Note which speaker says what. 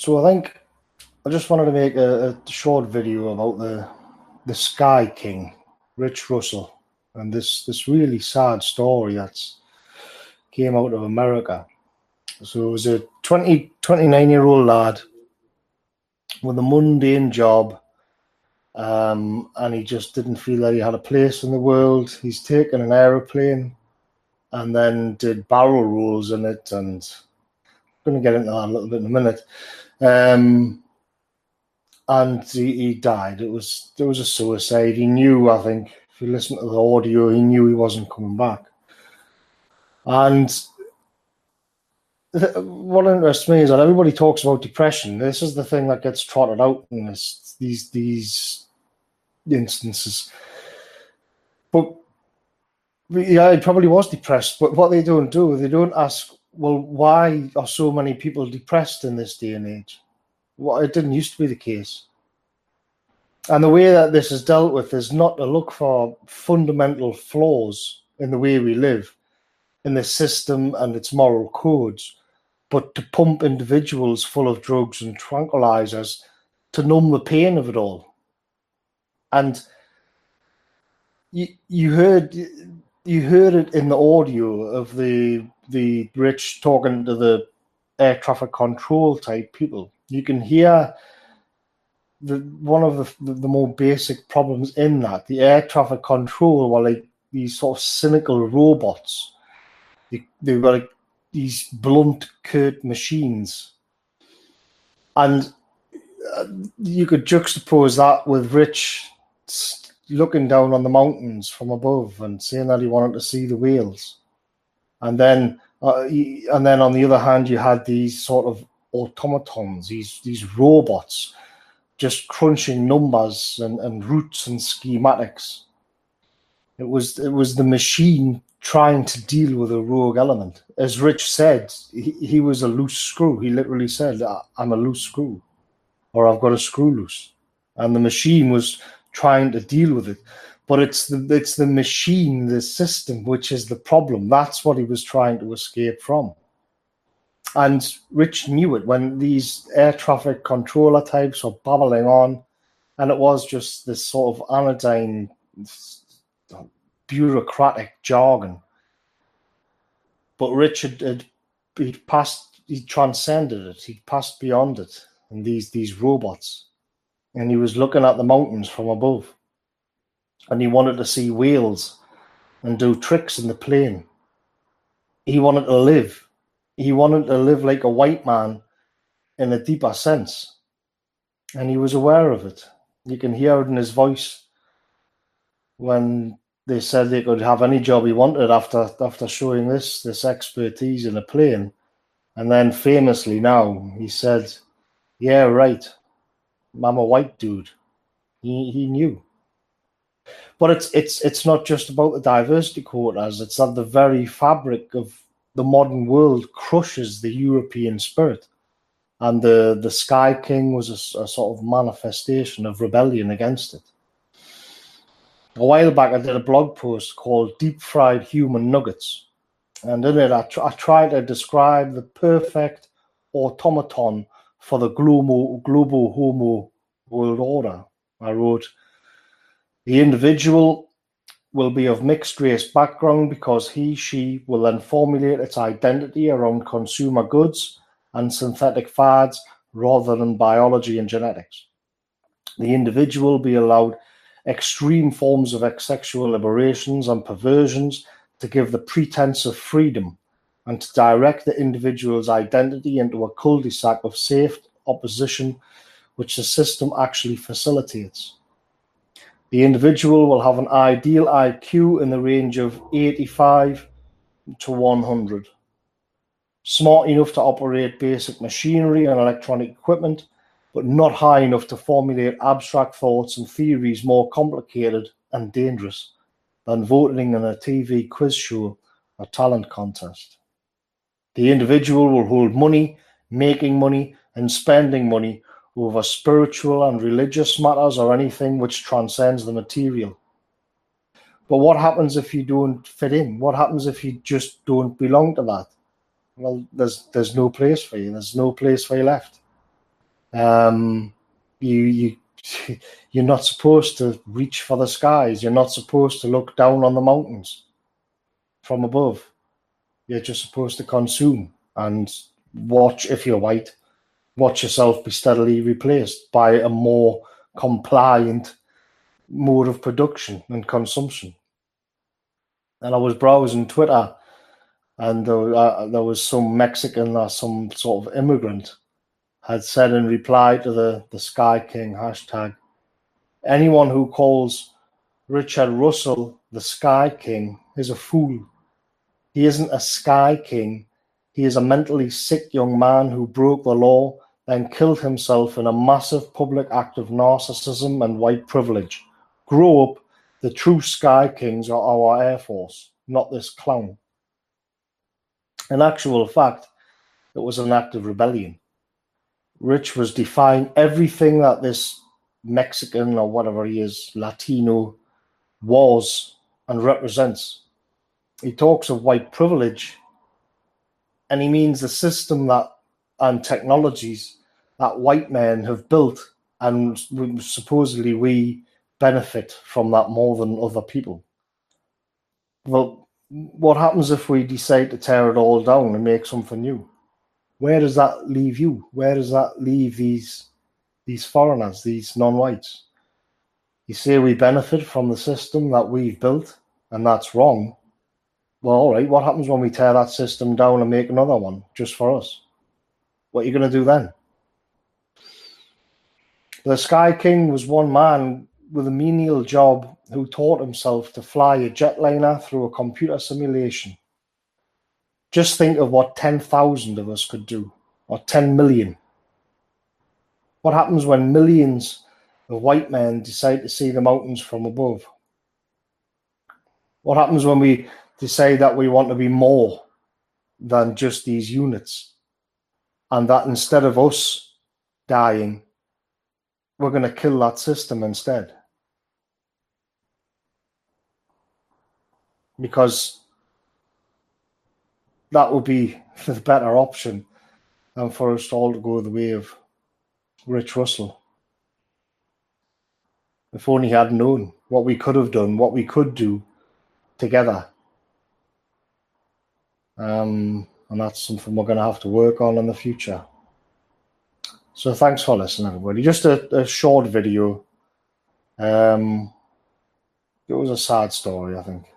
Speaker 1: So I think I just wanted to make a short video about the Sky King, Rich Russell, and this really sad story that's came out of America. So it was a 29-year-old lad with a mundane job, and he just didn't feel that he had a place in the world. He's taken an aeroplane and then did barrel rolls in it, and I'm going to get into that a little bit in a minute. And he died. There was a suicide. He knew, I think, if you listen to the audio, he knew he wasn't coming back. And what interests me is that everybody talks about depression. This is the thing that gets trotted out in these instances. But yeah, he probably was depressed. But what they don't ask, well, why are so many people depressed in this day and age? Well, it didn't used to be the case. And the way that this is dealt with is not to look for fundamental flaws in the way we live, in the system and its moral codes, but to pump individuals full of drugs and tranquilizers to numb the pain of it all. And you heard it in the audio of the Rich talking to the air traffic control type people. You can hear one of the more basic problems in that. The air traffic control were like these sort of cynical robots. They were like these blunt, curt machines. And you could juxtapose that with Rich looking down on the mountains from above and saying that he wanted to see the whales. And then on the other hand, you had these sort of automatons, these robots, just crunching numbers and routes and schematics. It was the machine trying to deal with a rogue element. As Rich said, he was a loose screw. He literally said, "I'm a loose screw," or "I've got a screw loose," and the machine was trying to deal with it. But it's the machine, the system, which is the problem. That's what he was trying to escape from. And Rich knew it when these air traffic controller types were babbling on, and it was just this sort of anodyne, bureaucratic jargon. But Rich he transcended it. He passed beyond it, and these robots, and he was looking at the mountains from above, and he wanted to see whales and do tricks in the plane. He wanted to live. He wanted to live like a white man in a deeper sense. And he was aware of it. You can hear it in his voice when they said they could have any job he wanted after showing this expertise in a plane. And then famously now, he said, "Yeah, right. I'm a white dude." He knew. But it's not just about the diversity quotas. It's that the very fabric of the modern world crushes the European spirit. And the Sky King was a sort of manifestation of rebellion against it. A while back, I did a blog post called Deep Fried Human Nuggets. And in it, I tried to describe the perfect automaton for the global homo world order. I wrote, "The individual will be of mixed race background because she will then formulate its identity around consumer goods and synthetic fads rather than biology and genetics. The individual will be allowed extreme forms of sexual liberations and perversions to give the pretense of freedom and to direct the individual's identity into a cul-de-sac of safe opposition which the system actually facilitates. The individual will have an ideal IQ in the range of 85 to 100. Smart enough to operate basic machinery and electronic equipment, but not high enough to formulate abstract thoughts and theories more complicated and dangerous than voting in a TV quiz show or talent contest. The individual will hold money, making money, and spending money over spiritual and religious matters or anything which transcends the material. But what happens if you don't fit in? What happens if you just don't belong to that? Well, there's no place for you. There's no place for you left. You you're not supposed to reach for the skies. You're not supposed to look down on the mountains from above. You're just supposed to consume and watch, if you're white, watch yourself be steadily replaced by a more compliant mode of production and consumption. And I was browsing Twitter, and there was some Mexican or some sort of immigrant had said in reply to the Sky King hashtag, anyone who calls Richard Russell the Sky King is a fool. He isn't a Sky King. He is a mentally sick young man who broke the law, then killed himself in a massive public act of narcissism and white privilege. Grow up. The true Sky Kings are our Air Force, not this clown. In actual fact, it was an act of rebellion. Rich was defying everything that this Mexican or whatever he is, Latino, was and represents. He talks of white privilege, and he means the system that and technologies that white men have built, and supposedly we benefit from that more than other people. Well, what happens if we decide to tear it all down and make something new? Where does that leave you? Where does that leave these foreigners, these non-whites? You say we benefit from the system that we've built, and that's wrong. Well, all right, what happens when we tear that system down and make another one just for us? What are you going to do then? The Sky King was one man with a menial job who taught himself to fly a jetliner through a computer simulation. Just think of what 10,000 of us could do, or 10 million. What happens when millions of white men decide to see the mountains from above? What happens when we decide that we want to be more than just these units, and that instead of us dying, we're going to kill that system instead? Because that would be the better option than for us all to go the way of Rich Russell. If only he had known what we could have done, what we could do together. And that's something we're going to have to work on in the future. So thanks for listening, everybody. Just a short video. It was a sad story, I think.